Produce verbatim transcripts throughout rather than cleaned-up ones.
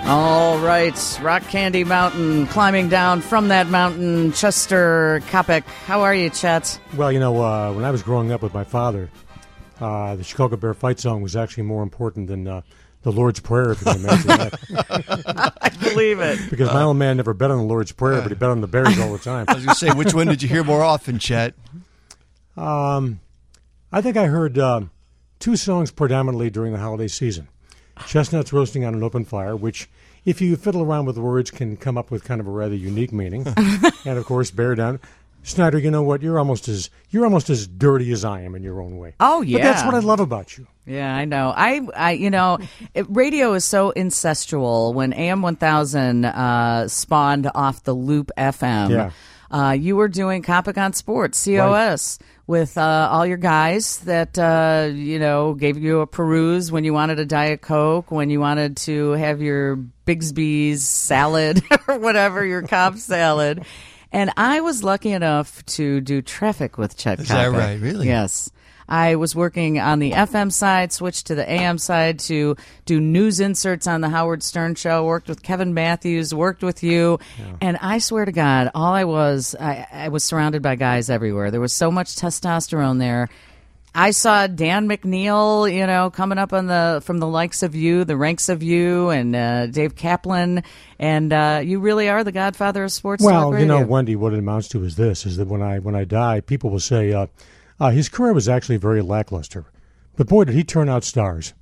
All right, Rock Candy Mountain, climbing down from that mountain, Chester Kopic. How are you, Chet? Well, you know, uh, when I was growing up with my father, uh, the Chicago Bear fight song was actually more important than uh, the Lord's Prayer, if you can imagine that. I believe it. Because my old man never bet on the Lord's Prayer, but he bet on the Bears all the time. I was going to say, which one did you hear more often, Chet? Um, I think I heard uh, two songs predominantly during the holiday season. Chestnuts Roasting on an Open Fire, which, if you fiddle around with the words, can come up with kind of a rather unique meaning. And, of course, Bear Down. Snyder, you know what? You're almost as you're almost as dirty as I am in your own way. Oh, yeah. But that's what I love about you. Yeah, I know. I, I you know, it, radio is so incestual. When A M one thousand uh, spawned off the Loop F M, Yeah. uh, you were doing Kopic on Sports, C O S. Right. With uh, all your guys that, uh, you know, gave you a peruse when you wanted a Diet Coke, when you wanted to have your Bigsby's salad or whatever, your Cobb salad. And I was lucky enough to do traffic with Chet Kopic. Is that right? Really? Yes. I was working on the F M side, switched to the A M side to do news inserts on the Howard Stern Show, worked with Kevin Matthews, worked with you. Yeah. And I swear to God, all I was, I, I was surrounded by guys everywhere. There was so much testosterone there. I saw Dan McNeil, you know, coming up on the from the likes of you, the ranks of you, and uh, Dave Kaplan, and uh, you really are the godfather of sports. Well, talk you know, radio. Wendy, what it amounts to is this: is that when I when I die, people will say uh, uh, his career was actually very lackluster, but boy, did he turn out stars.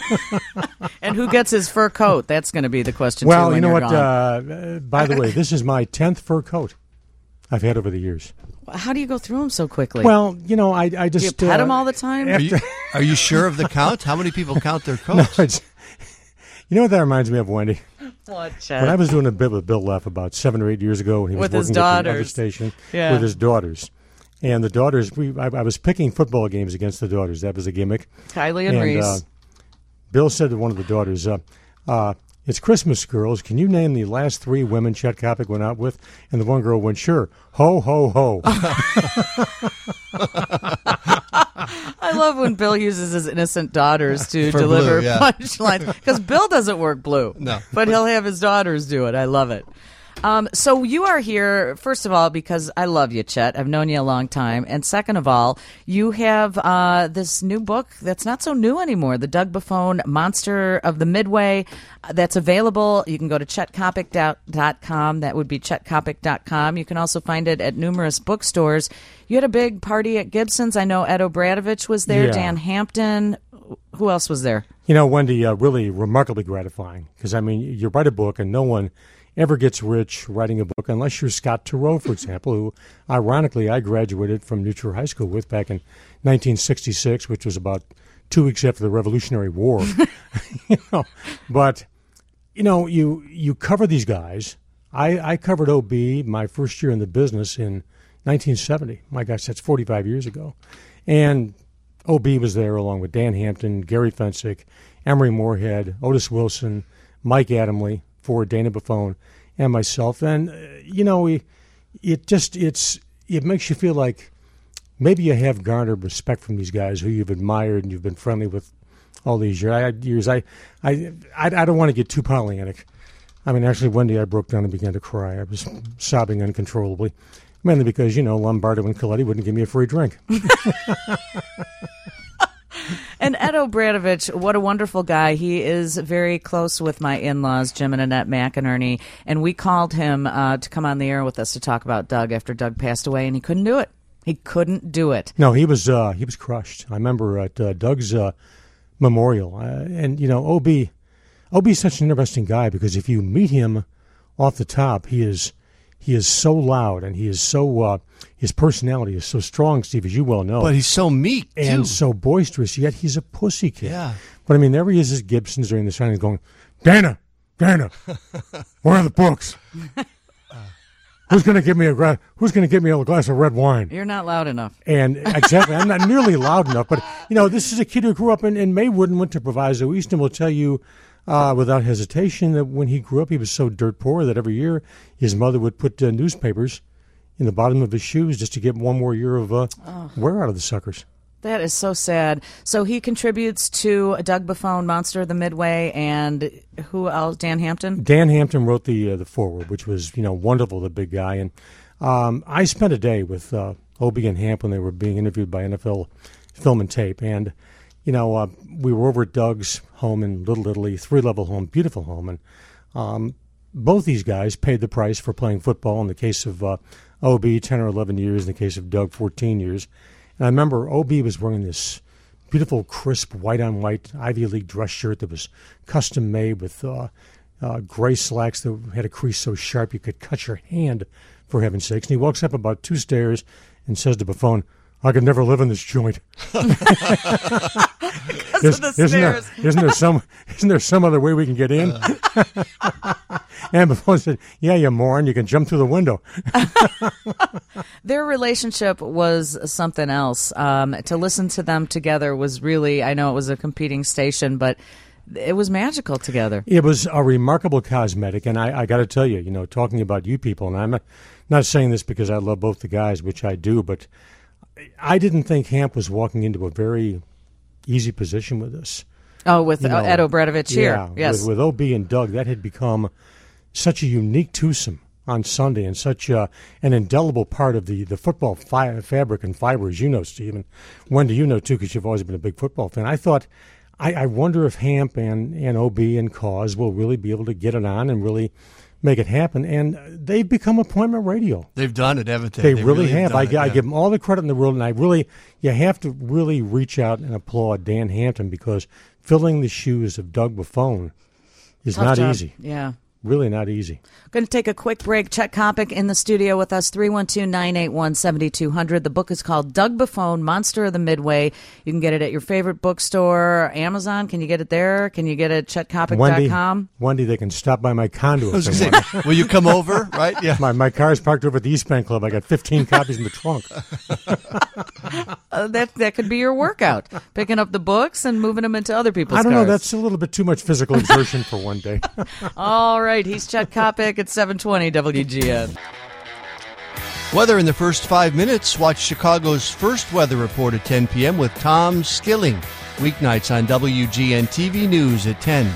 And who gets his fur coat? That's going to be the question. Well, too, you know when what? you're Uh, gone. uh, by the way, this is my tenth fur coat I've had over the years. How do you go through them so quickly? Well, you know, I, I just... Do you pet uh, them all the time? Are you, are you sure of the count? How many people count their coats? No, it's, you know what that reminds me of, Wendy? What, Chet? When I was doing a bit with Bill Leff about seven or eight years ago, when he was With his working at the other daughters. station Yeah. with his daughters. And the daughters, we I, I was picking football games against the daughters. That was a gimmick. Kylie and, and Reese. Uh, Bill said to one of the daughters, uh, uh, it's Christmas, girls. Can you name the last three women Chet Kopic went out with? And the one girl went, sure. Ho, ho, ho. I love when Bill uses his innocent daughters to For deliver Blue, yeah. punchlines. Because Bill doesn't work blue. No. But he'll have his daughters do it. I love it. Um, so you are here, first of all, because I love you, Chet. I've known you a long time. And second of all, you have uh, this new book that's not so new anymore, The Doug Buffone Monster of the Midway. Uh, that's available. You can go to chet kopic dot com. That would be chet kopic dot com. You can also find it at numerous bookstores. You had a big party at Gibson's. I know Ed O'Bradovich was there, Yeah. Dan Hampton. Who else was there? You know, Wendy, uh, really remarkably gratifying. Because, I mean, you write a book and no one ever gets rich writing a book unless you're Scott Turow, for example, who, ironically, I graduated from New Trier High School with back in nineteen sixty-six, which was about two weeks after the Revolutionary War. you know, but, you know, you you cover these guys. I, I covered O B my first year in the business in nineteen seventy. My gosh, that's forty-five years ago. And O B was there along with Dan Hampton, Gary Fensick, Emery Moorhead, Otis Wilson, Mike Adamley, for Dana Buffone and myself. And, uh, you know, we, it just, it's, it makes you feel like maybe you have garnered respect from these guys who you've admired and you've been friendly with all these years. I, I, I, I don't want to get too Pollyannic. I mean, actually, one day I broke down and began to cry. I was sobbing uncontrollably, mainly because, you know, Lombardo and Coletti wouldn't give me a free drink. And Ed O'Bradovich, what a wonderful guy. He is very close with my in-laws, Jim and Annette McInerney, and we called him uh, to come on the air with us to talk about Doug after Doug passed away, and he couldn't do it. He couldn't do it. No, he was uh, he was crushed. I remember at uh, Doug's uh, memorial, uh, and, you know, O B, O B is such an interesting guy because if you meet him off the top, he is he is so loud and he is so uh, his personality is so strong, Steve, as you well know. But he's so meek, too. And so boisterous, yet he's a pussy kid. Yeah. But, I mean, there he is at Gibson's during the signing going, Dana, Dana, where are the books? Who's going to give me a gra- Who's going to give me a glass of red wine? You're not loud enough. And exactly, I'm not nearly loud enough. But, you know, this is a kid who grew up in, in Maywood and went to Proviso East and will tell you uh, without hesitation that when he grew up, he was so dirt poor that every year his mother would put uh, newspapers in the bottom of his shoes just to get one more year of uh, oh. wear out of the suckers. That is so sad. So he contributes to Doug Buffone, Monster of the Midway, and who else? Dan Hampton? Dan Hampton wrote the uh, the foreword, which was, you know, wonderful, the big guy. And um, I spent a day with uh, Obie and Hamp when they were being interviewed by N F L Film and Tape. And, you know, uh, we were over at Doug's home in Little Italy, three-level home, beautiful home. And um, both these guys paid the price for playing football. In the case of uh, Obie, ten or eleven years. In the case of Doug, fourteen years. And I remember Obie was wearing this beautiful, crisp, white-on-white Ivy League dress shirt that was custom-made with uh, uh, gray slacks that had a crease so sharp you could cut your hand, for heaven's sakes. And he walks up about two stairs and says to Buffone, "I could never live in this joint." Because of the isn't, there, stairs. isn't, there some, isn't there some other way we can get in? And Buffone said, "Yeah, you moron, you can jump through the window." Their relationship was something else. Um, to listen to them together was really, I know it was a competing station, but it was magical together. It was a remarkable cosmetic, and I, I got to tell you, you know, talking about you people, and I'm not, not saying this because I love both the guys, which I do, but I didn't think Hamp was walking into a very easy position with this. Oh, with You uh, know, Ed Obradovich here. Yeah, Yes. with, with O B and Doug, that had become such a unique twosome on Sunday and such uh, an indelible part of the, the football fi- fabric and fiber, as you know, Steve. And Wendy, you know, too, because you've always been a big football fan. I thought, I, I wonder if Hamp and, and O B and Cause will really be able to get it on and really make it happen. And they've become appointment radio. They've done it, haven't they? They, They really, have. done I, it, I yeah. give them all the credit in the world, and I really, you have to really reach out and applaud Dan Hampton because filling the shoes of Doug Buffone is Tough not job. easy. Yeah. Really not easy. Going to take a quick break. Chet Kopic in the studio with us, three one two, nine eight one, seven two zero zero. The book is called Doug Buffone, Monster of the Midway. You can get it at your favorite bookstore, Amazon. Can you get it there? Can you get it at chet kopic dot com? Wendy, Wendy, they can stop by my condo. I was if they going to want. say, will you come over? Right? Yeah. My, my car's parked over at the East Bank Club. I got fifteen copies in the trunk. Uh, that that could be your workout, picking up the books and moving them into other people's I don't know. cars. That's a little bit too much physical exertion for one day. All right, he's Chet Kopic at seven twenty W G N. Weather in the first five minutes. Watch Chicago's first weather report at ten p.m. with Tom Skilling. Weeknights on W G N T V News at ten.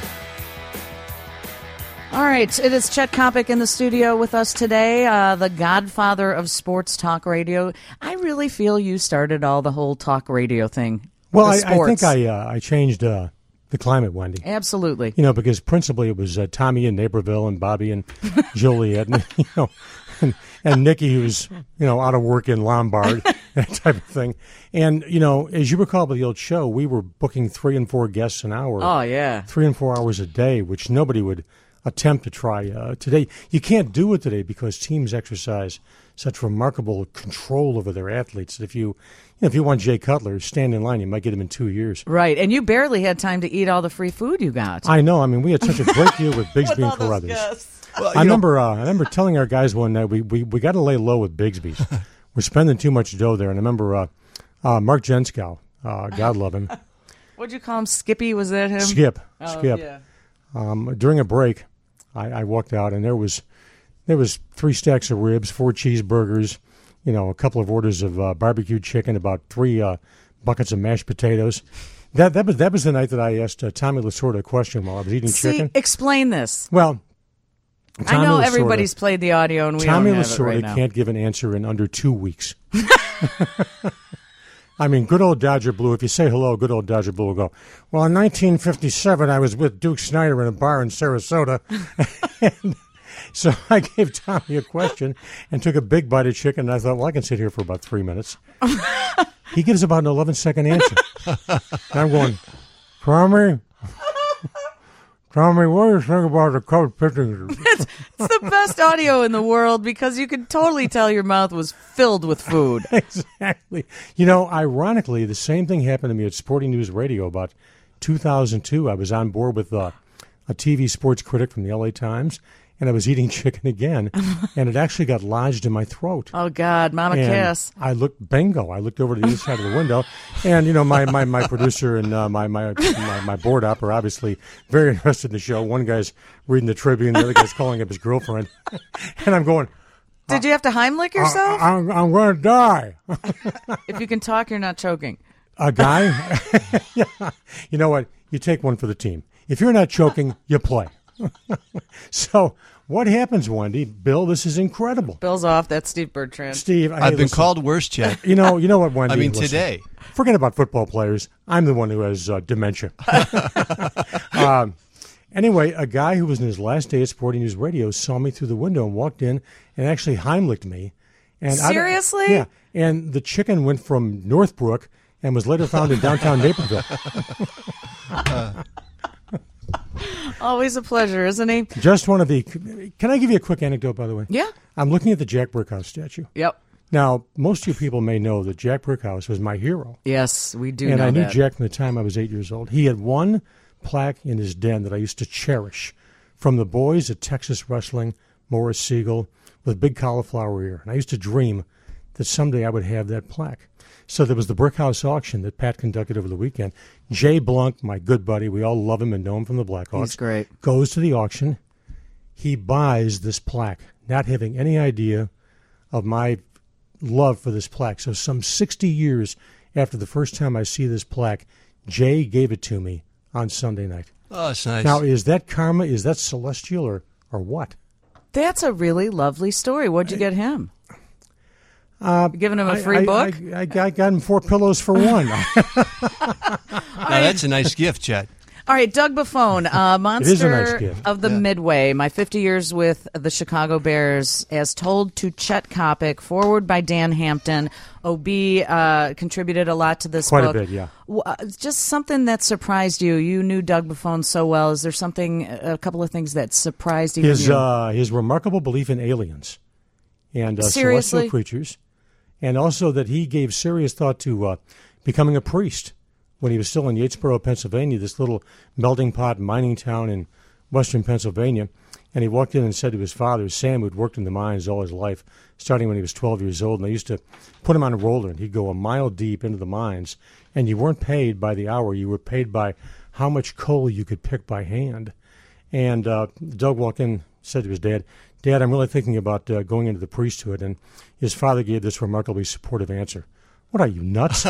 All right, it is Chet Kopic in the studio with us today, uh, the godfather of sports talk radio. I really feel you started all the whole talk radio thing. Well, I, with I think sports. I uh, I changed uh, the climate, Wendy. Absolutely. You know, because principally it was uh, Tommy in Naperville and Bobby and Joliet, and you know, and, and Nikki, who's you know out of work in Lombard, that type of thing. And you know, as you recall by the old show, we were booking three and four guests an hour, Oh, yeah. three and four hours a day, which nobody would attempt to try uh, today. You can't do it today because teams exercise such remarkable control over their athletes that if you, you know, if you want Jay Cutler, stand in line, you might get him in two years. Right, and you barely had time to eat all the free food you got. I know. I mean, we had such a great deal with Bigsby and Carruthers. I remember. Uh, I remember telling our guys one night we we, we got to lay low with Bigsby's. We're spending too much dough there. And I remember uh, uh, Mark Jenskow, uh, God love him, What'd you call him? Skippy? Was that him? Skip, Oh, Skip. yeah. Um, during a break, I, I walked out and there was there was three stacks of ribs, four cheeseburgers, you know, a couple of orders of uh, barbecue chicken, about three uh, buckets of mashed potatoes. That that was that was the night that I asked uh, Tommy Lasorda a question while I was eating See, chicken. explain this. Well, I know Tommy Lasorda- everybody's played the audio, and we Tommy don't have it Lasorda right now. can't give an answer in under two weeks. I mean, good old Dodger Blue. If you say hello, good old Dodger Blue will go, well, in nineteen fifty-seven, I was with Duke Snyder in a bar in Sarasota. And so I gave Tommy a question and took a big bite of chicken, and I thought, well, I can sit here for about three minutes. He gives about an eleven-second answer. And I'm going, Tommy, Tommy, what do you think about the Cubs pitching? It's the best audio in the world because you could totally tell your mouth was filled with food. Exactly. You know, ironically, the same thing happened to me at Sporting News Radio about two thousand two. I was on board with uh, a T V sports critic from the L A Times, and I was eating chicken again, and it actually got lodged in my throat. Oh, God, Mama And Kiss. I looked, bingo, I looked over to the other side of the window, and, you know, my, my, my producer and uh, my, my, my, my board op are obviously very interested in the show. One guy's reading the Tribune, the other guy's calling up his girlfriend, and I'm going, Did you have to Heimlich yourself? I, I'm, I'm going to die. If you can talk, you're not choking. A guy, yeah, you know what? You take one for the team. If you're not choking, you play. So what happens, Wendy? Bill, this is incredible. Bill's off. That's Steve Bertrand. Steve, I've hey, been listen, called worse, Chet. You know, you know what, Wendy? I mean, listen, today. Forget about football players. I'm the one who has uh, dementia. um, anyway, a guy who was in his last day at Sporting News Radio saw me through the window and walked in and actually Heimlicked me. And Seriously? I, yeah. And the chicken went from Northbrook and was later found in downtown Naperville. uh. Always a pleasure, isn't he? Just one of the. Can I give you a quick anecdote, by the way? Yeah. I'm looking at the Jack Brickhouse statue. Yep. Now, most of you people may know that Jack Brickhouse was my hero. Yes, we do and know I knew that. Jack from the time I was eight years old. He had one plaque in his den that I used to cherish from the boys at Texas Wrestling, Morris Siegel, with big cauliflower ear. And I used to dream that someday I would have that plaque. So there was the Brickhouse auction that Pat conducted over the weekend. Jay Blunk, my good buddy, we all love him and know him from the Blackhawks. He's great. Goes to the auction. He buys this plaque, not having any idea of my love for this plaque. So some sixty years after the first time I see this plaque, Jay gave it to me on Sunday night. Oh, that's nice. Now, is that karma? Is that celestial or, or what? That's a really lovely story. What'd you get him? Uh, you giving him a free I, book? I, I, I got him four pillows for one. Now, that's a nice gift, Chet. All right, Doug Buffone, uh, monster nice gift. of the Yeah. Midway, my fifty years with the Chicago Bears, as told to Chet Kopic, forward by Dan Hampton. O B uh, contributed a lot to this Quite book. a bit, yeah. W- uh, Just something that surprised you. You knew Doug Buffone so well. Is there something, a couple of things that surprised even His you? uh, his remarkable belief in aliens and uh, Seriously? celestial creatures, and also that he gave serious thought to uh, becoming a priest when he was still in Yatesboro, Pennsylvania, this little melting pot mining town in western Pennsylvania. And he walked in and said to his father, Sam, who'd worked in the mines all his life, starting when he was twelve years old, and they used to put him on a roller, and he'd go a mile deep into the mines, and you weren't paid by the hour. You were paid by how much coal you could pick by hand. And uh, Doug walked in, said to his dad, Dad, I'm really thinking about uh, going into the priesthood. And his father gave this remarkably supportive answer. What are you, nuts?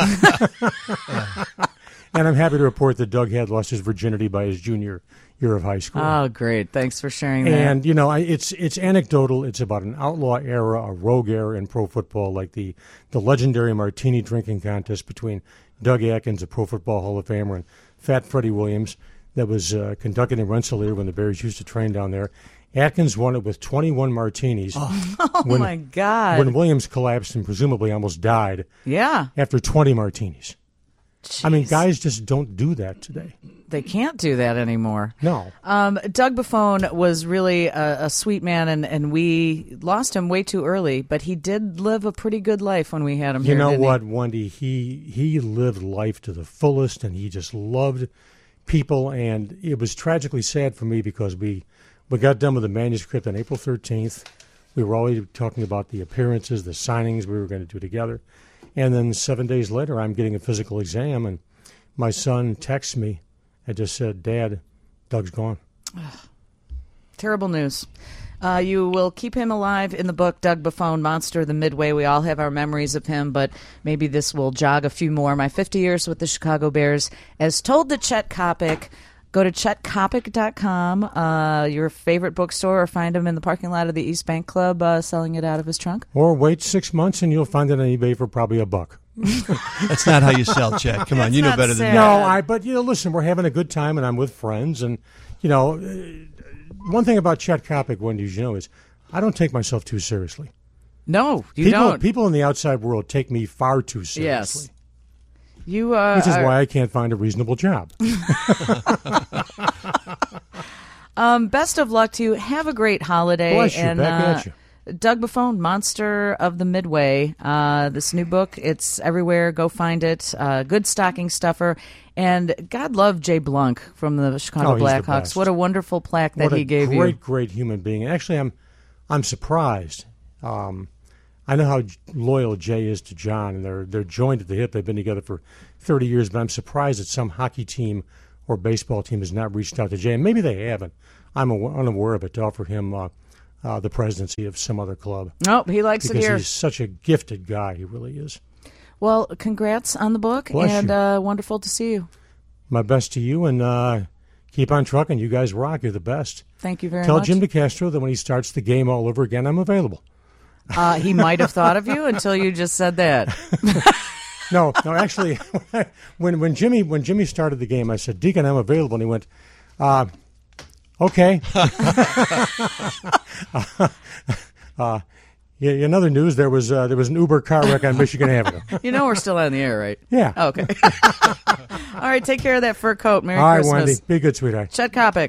And I'm happy to report that Doug had lost his virginity by his junior year of high school. Oh, great. Thanks for sharing that. And, you know, I, it's it's anecdotal. It's about an outlaw era, a rogue era in pro football, like the, the legendary martini drinking contest between Doug Atkins, a Pro Football Hall of Famer, and Fat Freddie Williams that was uh, conducted in Rensselaer when the Bears used to train down there. Atkins won it with twenty-one martinis. Oh, oh when, my God. When Williams collapsed and presumably almost died Yeah. after twenty martinis. Jeez. I mean, guys just don't do that today. They can't do that anymore. No. Um, Doug Buffone was really a, a sweet man, and, and we lost him way too early, but he did live a pretty good life when we had him You here, know didn't he? what, Wendy? He he lived life to the fullest, and he just loved people. And it was tragically sad for me because we, we got done with the manuscript on April thirteenth. We were already talking about the appearances, the signings we were going to do together. And then seven days later, I'm getting a physical exam, and my son texts me and just said, Dad, Doug's gone. Terrible news. Uh, you will keep him alive in the book, Doug Buffone, Monster of the Midway. We all have our memories of him, but maybe this will jog a few more. My fifty years with the Chicago Bears, as told to Chet Kopic. Go to chet kopic dot com, uh, your favorite bookstore, or find him in the parking lot of the East Bank Club uh, selling it out of his trunk. Or wait six months, and you'll find it on eBay for probably a buck. That's not how you sell, Chet. Come on, That's you know not better than sad. that. No, I. But you know, listen, we're having a good time, and I'm with friends, and you know, uh, one thing about Chet Kopic, Wendy, as you know, is I don't take myself too seriously. No, you people, don't. People in the outside world take me far too seriously. Yes. You, uh, Which is are- why I can't find a reasonable job. Um, best of luck to you. Have a great holiday. Bless you. And, Back uh, at you. Doug Buffone, Monster of the Midway. Uh, this new book, it's everywhere. Go find it. Uh, good stocking stuffer. And God love Jay Blunk from the Chicago Oh, he's the Blackhawks. best. What a wonderful plaque that What a he gave great, you. great human being. And actually, I'm, I'm surprised. Um, I know how loyal Jay is to John, and they're they're joined at the hip. They've been together for thirty years. But I'm surprised that some hockey team or baseball team has not reached out to Jay, and maybe they haven't. I'm aw- unaware of it, to offer him uh, uh, the presidency of some other club. Nope, he likes Because it here. he's such a gifted guy. He really is. Well, congrats on the book, Bless and you. uh, wonderful to see you. My best to you, and uh, keep on trucking. You guys rock. You're the best. Thank you very Tell much. Jim DeCastro that when he starts the game all over again, I'm available. Uh, he might have thought of you until you just said that. No, no. Actually, when when Jimmy when Jimmy started the game, I said, "Deacon, I'm available," and he went, uh, "Okay." uh, uh, yeah, in other news, there was uh, there was an Uber car wreck on Michigan Avenue. You know we're still on the air, right? Yeah. Okay. All right, take care of that fur coat. Merry All right, Christmas. Wendy. Be good, sweetheart. Chet Kopic.